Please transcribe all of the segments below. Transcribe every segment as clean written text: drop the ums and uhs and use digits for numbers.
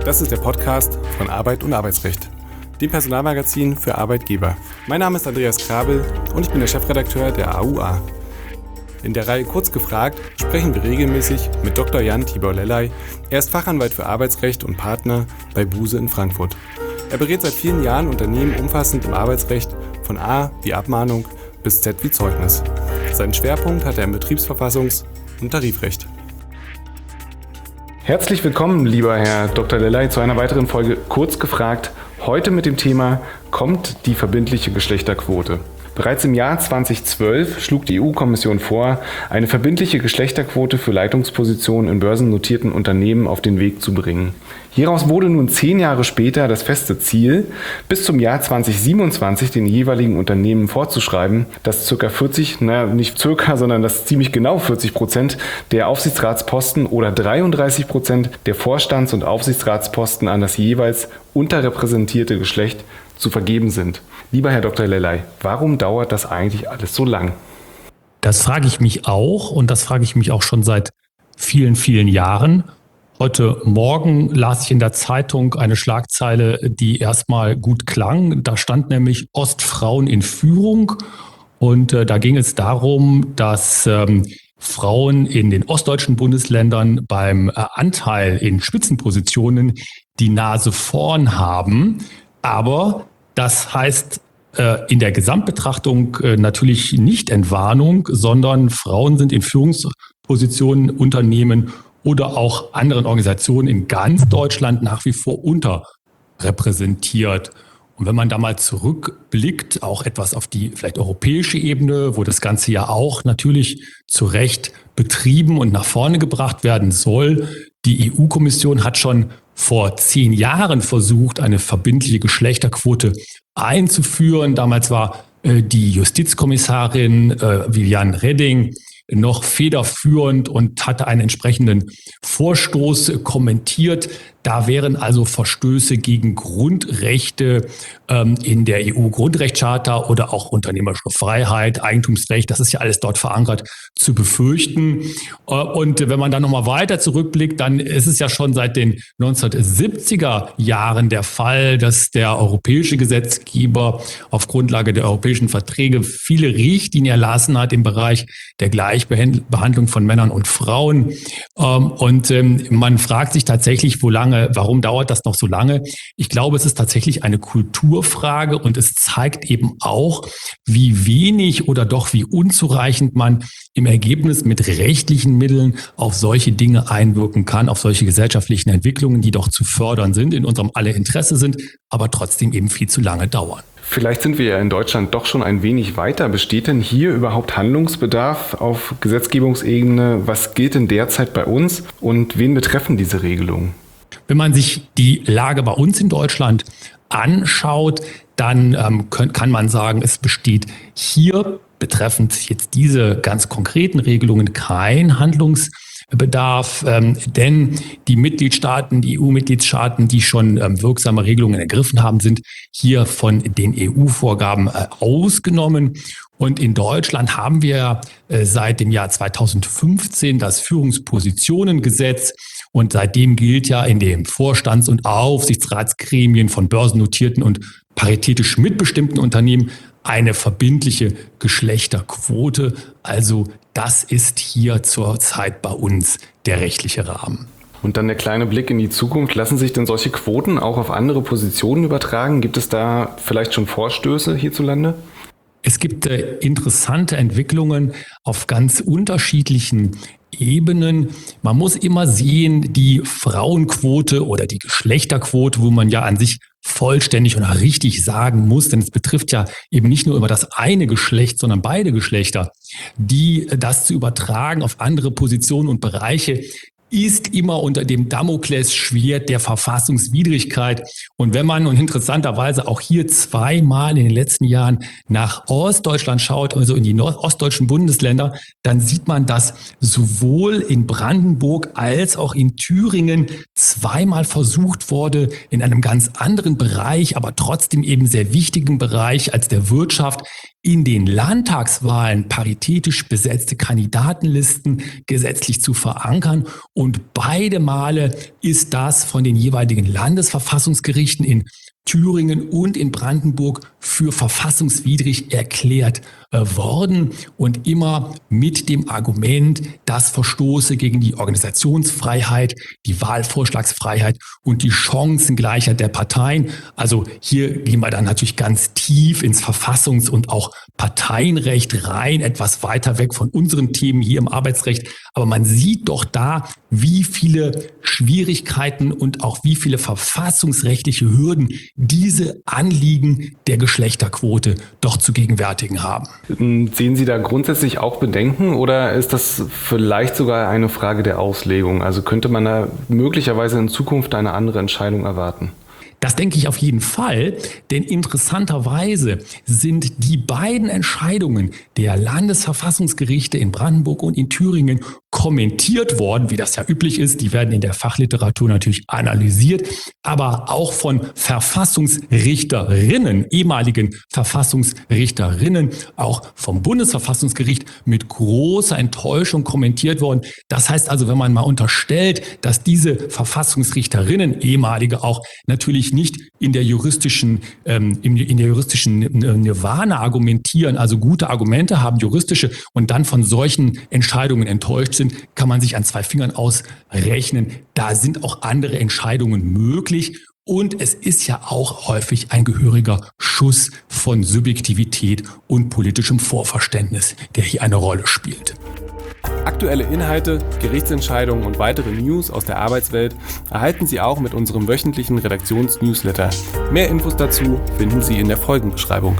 Das ist der Podcast von Arbeit und Arbeitsrecht, dem Personalmagazin für Arbeitgeber. Mein Name ist Andreas Krabel und ich bin der Chefredakteur der AUA. In der Reihe Kurz gefragt sprechen wir regelmäßig mit Dr. Jan Tibor Lellay. Er ist Fachanwalt für Arbeitsrecht und Partner bei Buse in Frankfurt. Er berät seit vielen Jahren Unternehmen umfassend im Arbeitsrecht von A wie Abmahnung bis Z wie Zeugnis. Seinen Schwerpunkt hat er im Betriebsverfassungs- und Tarifrecht. Herzlich willkommen, lieber Herr Dr. Lellay, zu einer weiteren Folge Kurz gefragt. Heute mit dem Thema: Kommt die verbindliche Geschlechterquote? Bereits im Jahr 2012 schlug die EU-Kommission vor, eine verbindliche Geschlechterquote für Leitungspositionen in börsennotierten Unternehmen auf den Weg zu bringen. Hieraus wurde nun 10 Jahre später das feste Ziel, bis zum Jahr 2027 den jeweiligen Unternehmen vorzuschreiben, dass dass ziemlich genau 40% der Aufsichtsratsposten oder 33% der Vorstands- und Aufsichtsratsposten an das jeweils unterrepräsentierte Geschlecht zu vergeben sind. Lieber Herr Dr. Lellay, warum dauert das eigentlich alles so lang? Das frage ich mich auch, und das frage ich mich auch schon seit vielen, vielen Jahren. Heute Morgen las ich in der Zeitung eine Schlagzeile, die erstmal gut klang. Da stand nämlich Ostfrauen in Führung, und da ging es darum, dass Frauen in den ostdeutschen Bundesländern beim Anteil in Spitzenpositionen die Nase vorn haben. Aber das heißt in der Gesamtbetrachtung natürlich nicht Entwarnung, sondern Frauen sind in Führungspositionen, Unternehmen oder auch anderen Organisationen in ganz Deutschland nach wie vor unterrepräsentiert. Und wenn man da mal zurückblickt, auch etwas auf die vielleicht europäische Ebene, wo das Ganze ja auch natürlich zu Recht betrieben und nach vorne gebracht werden soll. Die EU-Kommission hat schon vor 10 Jahren versucht, eine verbindliche Geschlechterquote einzuführen. Damals war die Justizkommissarin Viviane Reding noch federführend und hatte einen entsprechenden Vorstoß kommentiert. Da wären also Verstöße gegen Grundrechte in der EU-Grundrechtscharta oder auch unternehmerische Freiheit, Eigentumsrecht, das ist ja alles dort verankert, zu befürchten. Und wenn man dann nochmal weiter zurückblickt, dann ist es ja schon seit den 1970er Jahren der Fall, dass der europäische Gesetzgeber auf Grundlage der europäischen Verträge viele Richtlinien erlassen hat im Bereich der Gleichbehandlung von Männern und Frauen. Und man fragt sich tatsächlich, warum dauert das noch so lange? Ich glaube, es ist tatsächlich eine Kulturfrage, und es zeigt eben auch, wie wenig oder doch wie unzureichend man im Ergebnis mit rechtlichen Mitteln auf solche Dinge einwirken kann, auf solche gesellschaftlichen Entwicklungen, die doch zu fördern sind, in unserem aller Interesse sind, aber trotzdem eben viel zu lange dauern. Vielleicht sind wir ja in Deutschland doch schon ein wenig weiter. Besteht denn hier überhaupt Handlungsbedarf auf Gesetzgebungsebene? Was gilt denn derzeit bei uns und wen betreffen diese Regelungen? Wenn man sich die Lage bei uns in Deutschland anschaut, dann kann man sagen, es besteht hier betreffend jetzt diese ganz konkreten Regelungen kein Handlungsbedarf, denn die Mitgliedstaaten, die EU-Mitgliedstaaten, die schon wirksame Regelungen ergriffen haben, sind hier von den EU-Vorgaben ausgenommen. Und in Deutschland haben wir seit dem Jahr 2015 das Führungspositionengesetz. Und seitdem gilt ja in den Vorstands- und Aufsichtsratsgremien von börsennotierten und paritätisch mitbestimmten Unternehmen eine verbindliche Geschlechterquote. Also das ist hier zurzeit bei uns der rechtliche Rahmen. Und dann der kleine Blick in die Zukunft. Lassen sich denn solche Quoten auch auf andere Positionen übertragen? Gibt es da vielleicht schon Vorstöße hierzulande? Es gibt interessante Entwicklungen auf ganz unterschiedlichen Ebenen. Man muss immer sehen, die Frauenquote oder die Geschlechterquote, wo man ja an sich vollständig und richtig sagen muss, denn es betrifft ja eben nicht nur immer das eine Geschlecht, sondern beide Geschlechter, das zu übertragen auf andere Positionen und Bereiche, ist immer unter dem Damoklesschwert der Verfassungswidrigkeit. Und wenn man, und interessanterweise auch hier zweimal in den letzten Jahren nach Ostdeutschland schaut, also in die ostdeutschen Bundesländer, dann sieht man, dass sowohl in Brandenburg als auch in Thüringen zweimal versucht wurde, in einem ganz anderen Bereich, aber trotzdem eben sehr wichtigen Bereich als der Wirtschaft, in den Landtagswahlen paritätisch besetzte Kandidatenlisten gesetzlich zu verankern, Und beide Male ist das von den jeweiligen Landesverfassungsgerichten in Thüringen und in Brandenburg für verfassungswidrig erklärt worden und immer mit dem Argument, das verstoße gegen die Organisationsfreiheit, die Wahlvorschlagsfreiheit und die Chancengleichheit der Parteien. Also hier gehen wir dann natürlich ganz tief ins Verfassungs- und auch Parteienrecht rein, etwas weiter weg von unseren Themen hier im Arbeitsrecht. Aber man sieht doch da, wie viele Schwierigkeiten und auch wie viele verfassungsrechtliche Hürden diese Anliegen der Geschlechterquote doch zu gegenwärtigen haben. Sehen Sie da grundsätzlich auch Bedenken oder ist das vielleicht sogar eine Frage der Auslegung? Also könnte man da möglicherweise in Zukunft eine andere Entscheidung erwarten? Das denke ich auf jeden Fall, denn interessanterweise sind die beiden Entscheidungen der Landesverfassungsgerichte in Brandenburg und in Thüringen kommentiert worden, wie das ja üblich ist. Die werden in der Fachliteratur natürlich analysiert, aber auch von Verfassungsrichterinnen, ehemaligen Verfassungsrichterinnen, auch vom Bundesverfassungsgericht mit großer Enttäuschung kommentiert worden. Das heißt also, wenn man mal unterstellt, dass diese Verfassungsrichterinnen, ehemalige auch, natürlich nicht in der juristischen Nirvana argumentieren, also gute Argumente haben, juristische, und dann von solchen Entscheidungen enttäuscht sind, kann man sich an zwei Fingern ausrechnen. Da sind auch andere Entscheidungen möglich. Und es ist ja auch häufig ein gehöriger Schuss von Subjektivität und politischem Vorverständnis, der hier eine Rolle spielt. Aktuelle Inhalte, Gerichtsentscheidungen und weitere News aus der Arbeitswelt erhalten Sie auch mit unserem wöchentlichen Redaktions-Newsletter. Mehr Infos dazu finden Sie in der Folgenbeschreibung.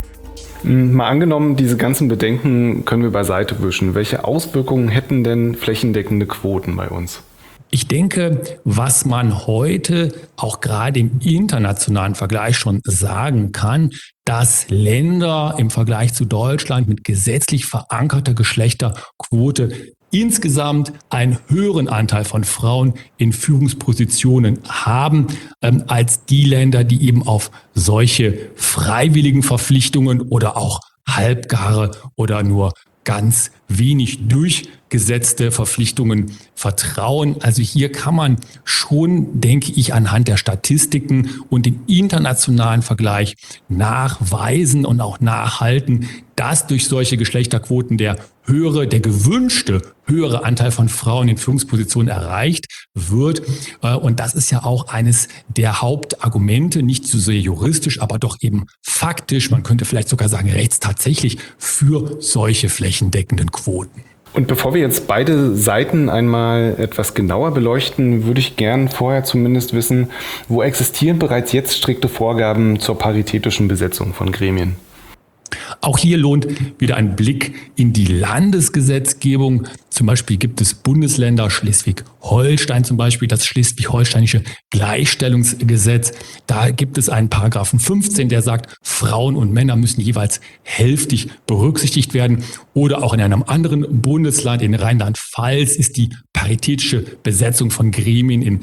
Mal angenommen, diese ganzen Bedenken können wir beiseite wischen. Welche Auswirkungen hätten denn flächendeckende Quoten bei uns? Ich denke, was man heute auch gerade im internationalen Vergleich schon sagen kann, dass Länder im Vergleich zu Deutschland mit gesetzlich verankerter Geschlechterquote insgesamt einen höheren Anteil von Frauen in Führungspositionen haben als die Länder, die eben auf solche freiwilligen Verpflichtungen oder auch halbgare oder nur ganz wenig durchgesetzte Verpflichtungen vertrauen. Also hier kann man schon, denke ich, anhand der Statistiken und dem internationalen Vergleich nachweisen und auch nachhalten, dass durch solche Geschlechterquoten der gewünschte höhere Anteil von Frauen in Führungspositionen erreicht wird. Und das ist ja auch eines der Hauptargumente, nicht so sehr juristisch, aber doch eben faktisch, man könnte vielleicht sogar sagen rechtstatsächlich, für solche flächendeckenden Quoten. Und bevor wir jetzt beide Seiten einmal etwas genauer beleuchten, würde ich gern vorher zumindest wissen, wo existieren bereits jetzt strikte Vorgaben zur paritätischen Besetzung von Gremien? Auch hier lohnt wieder ein Blick in die Landesgesetzgebung. Zum Beispiel gibt es Bundesländer, Schleswig-Holstein zum Beispiel, das schleswig-holsteinische Gleichstellungsgesetz. Da gibt es einen Paragraphen 15, der sagt, Frauen und Männer müssen jeweils hälftig berücksichtigt werden. Oder auch in einem anderen Bundesland, in Rheinland-Pfalz, ist die paritätische Besetzung von Gremien im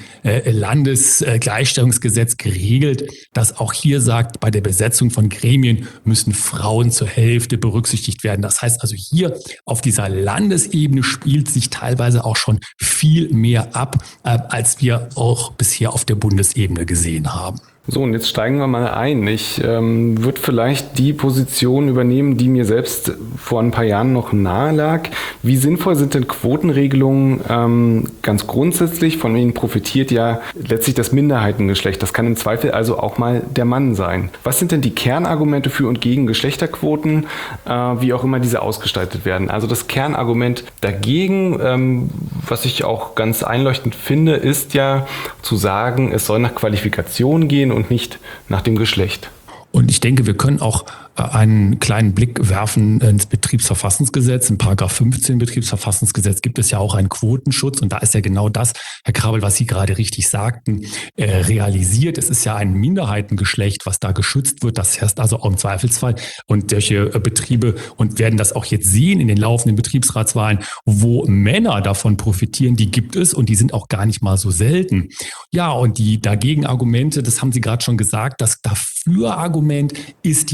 Landesgleichstellungsgesetz geregelt, das auch hier sagt, bei der Besetzung von Gremien müssen Frauen zur Hälfte berücksichtigt werden. Das heißt also hier auf dieser Landesebene spielt sich teilweise auch schon viel mehr ab, als wir auch bisher auf der Bundesebene gesehen haben. So, und jetzt steigen wir mal ein. Ich würde vielleicht die Position übernehmen, die mir selbst vor ein paar Jahren noch nahe lag. Wie sinnvoll sind denn Quotenregelungen ganz grundsätzlich? Von ihnen profitiert ja letztlich das Minderheitengeschlecht. Das kann im Zweifel also auch mal der Mann sein. Was sind denn die Kernargumente für und gegen Geschlechterquoten, wie auch immer diese ausgestaltet werden? Also das Kernargument dagegen, was ich auch ganz einleuchtend finde, ist ja zu sagen, es soll nach Qualifikation gehen und nicht nach dem Geschlecht. Und ich denke, wir können auch einen kleinen Blick werfen ins Betriebsverfassungsgesetz. In Paragraph 15 Betriebsverfassungsgesetz gibt es ja auch einen Quotenschutz. Und da ist ja genau das, Herr Krabel, was Sie gerade richtig sagten, realisiert. Es ist ja ein Minderheitengeschlecht, was da geschützt wird. Das heißt also auch im Zweifelsfall. Und solche Betriebe und werden das auch jetzt sehen in den laufenden Betriebsratswahlen, wo Männer davon profitieren, die gibt es und die sind auch gar nicht mal so selten. Ja, und die dagegen Argumente, das haben Sie gerade schon gesagt, das Dafür-Argument ist ja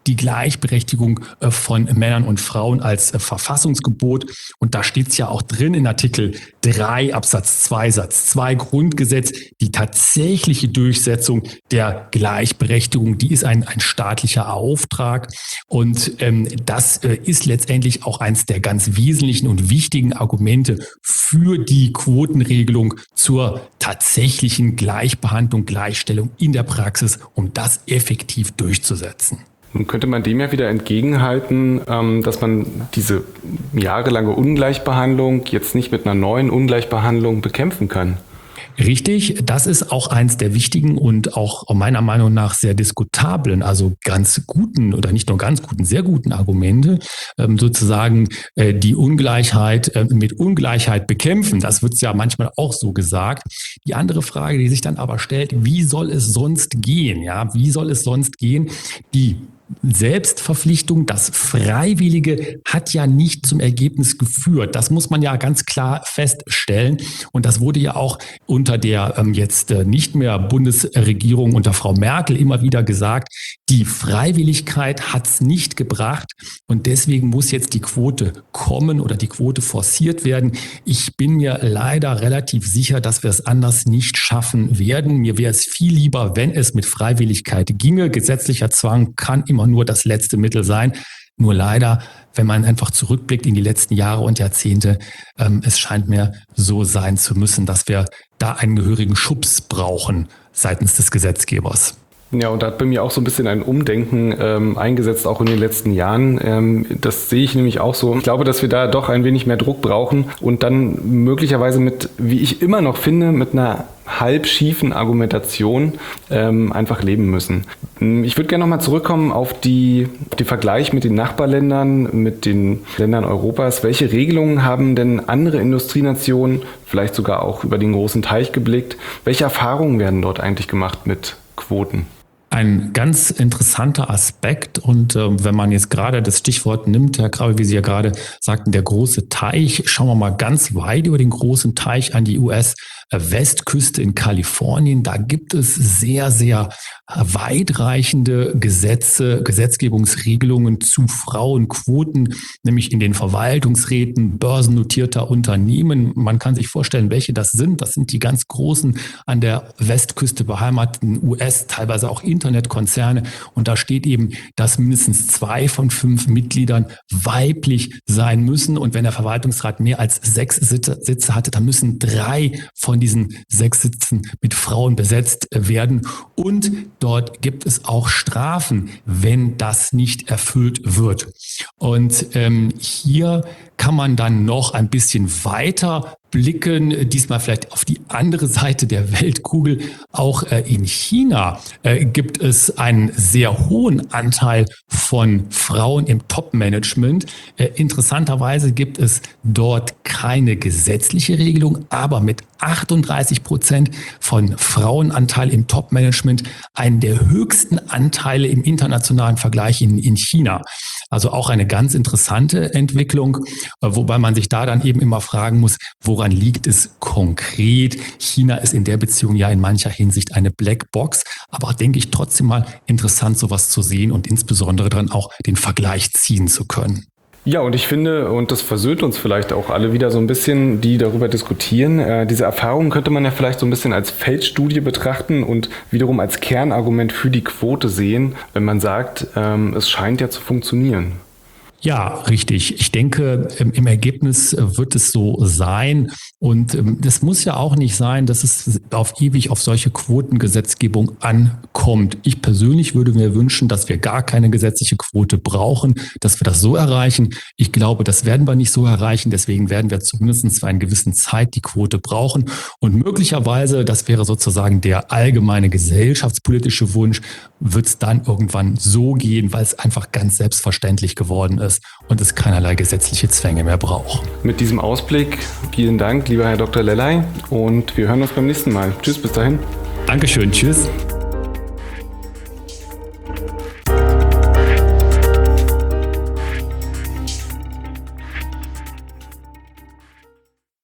die Gleichberechtigung von Männern und Frauen als Verfassungsgebot. Und da steht es ja auch drin in Artikel 3 Absatz 2 Satz 2 Grundgesetz, die tatsächliche Durchsetzung der Gleichberechtigung, die ist ein staatlicher Auftrag. Und das ist letztendlich auch eines der ganz wesentlichen und wichtigen Argumente für die Quotenregelung zur tatsächlichen Gleichbehandlung, Gleichstellung in der Praxis, um das effektiv durchzusetzen. Nun könnte man dem ja wieder entgegenhalten, dass man diese jahrelange Ungleichbehandlung jetzt nicht mit einer neuen Ungleichbehandlung bekämpfen kann. Richtig, das ist auch eins der wichtigen und auch meiner Meinung nach sehr diskutablen, also ganz guten oder nicht nur ganz guten, sehr guten Argumente, sozusagen die Ungleichheit mit Ungleichheit bekämpfen. Das wird ja manchmal auch so gesagt. Die andere Frage, die sich dann aber stellt, wie soll es sonst gehen? Ja, wie soll es sonst gehen? Die Selbstverpflichtung, das Freiwillige hat ja nicht zum Ergebnis geführt. Das muss man ja ganz klar feststellen. Und das wurde ja auch unter der jetzt nicht mehr Bundesregierung unter Frau Merkel immer wieder gesagt. Die Freiwilligkeit hat es nicht gebracht. Und deswegen muss jetzt die Quote kommen oder die Quote forciert werden. Ich bin mir leider relativ sicher, dass wir es anders nicht schaffen werden. Mir wäre es viel lieber, wenn es mit Freiwilligkeit ginge. Gesetzlicher Zwang kann immer nur das letzte Mittel sein. Nur leider, wenn man einfach zurückblickt in die letzten Jahre und Jahrzehnte, es scheint mir so sein zu müssen, dass wir da einen gehörigen Schubs brauchen seitens des Gesetzgebers. Ja, und da hat bei mir auch so ein bisschen ein Umdenken eingesetzt, auch in den letzten Jahren. Das sehe ich nämlich auch so. Ich glaube, dass wir da doch ein wenig mehr Druck brauchen und dann möglicherweise mit, wie ich immer noch finde, mit einer halb schiefen Argumentation einfach leben müssen. Ich würde gerne nochmal zurückkommen auf den Vergleich mit den Nachbarländern, mit den Ländern Europas. Welche Regelungen haben denn andere Industrienationen, vielleicht sogar auch über den großen Teich geblickt, welche Erfahrungen werden dort eigentlich gemacht mit Quoten? Ein ganz interessanter Aspekt und wenn man jetzt gerade das Stichwort nimmt, Herr Krabbe, wie Sie ja gerade sagten, der große Teich, schauen wir mal ganz weit über den großen Teich an die US-Westküste in Kalifornien. Da gibt es sehr, sehr weitreichende Gesetzgebungsregelungen zu Frauenquoten, nämlich in den Verwaltungsräten börsennotierter Unternehmen. Man kann sich vorstellen, welche das sind. Das sind die ganz großen an der Westküste beheimateten US, teilweise auch Internetkonzerne. Und da steht eben, dass mindestens 2 von 5 Mitgliedern weiblich sein müssen. Und wenn der Verwaltungsrat mehr als 6 Sitze hatte, dann müssen 3 von diesen 6 Sitzen mit Frauen besetzt werden. Und dort gibt es auch Strafen, wenn das nicht erfüllt wird. Und hier kann man dann noch ein bisschen weiter blicken, diesmal vielleicht auf die andere Seite der Weltkugel. Auch in China gibt es einen sehr hohen Anteil von Frauen im Top-Management. Interessanterweise gibt es dort keine gesetzliche Regelung, aber mit 38% von Frauenanteil im Top-Management einen der höchsten Anteile im internationalen Vergleich in China. Also auch eine ganz interessante Entwicklung, wobei man sich da dann eben immer fragen muss, woran liegt es konkret? China ist in der Beziehung ja in mancher Hinsicht eine Blackbox, aber denke ich trotzdem mal interessant, sowas zu sehen und insbesondere dann auch den Vergleich ziehen zu können. Ja, und ich finde, und das versöhnt uns vielleicht auch alle wieder so ein bisschen, die darüber diskutieren, diese Erfahrungen könnte man ja vielleicht so ein bisschen als Feldstudie betrachten und wiederum als Kernargument für die Quote sehen, wenn man sagt, es scheint ja zu funktionieren. Ja, richtig. Ich denke, im Ergebnis wird es so sein. Und das muss ja auch nicht sein, dass es auf ewig auf solche Quotengesetzgebung ankommt. Ich persönlich würde mir wünschen, dass wir gar keine gesetzliche Quote brauchen, dass wir das so erreichen. Ich glaube, das werden wir nicht so erreichen. Deswegen werden wir zumindest für eine gewisse Zeit die Quote brauchen. Und möglicherweise, das wäre sozusagen der allgemeine gesellschaftspolitische Wunsch, wird es dann irgendwann so gehen, weil es einfach ganz selbstverständlich geworden ist und es keinerlei gesetzliche Zwänge mehr braucht. Mit diesem Ausblick vielen Dank, lieber Herr Dr. Lellay, und wir hören uns beim nächsten Mal. Tschüss, bis dahin. Dankeschön, tschüss.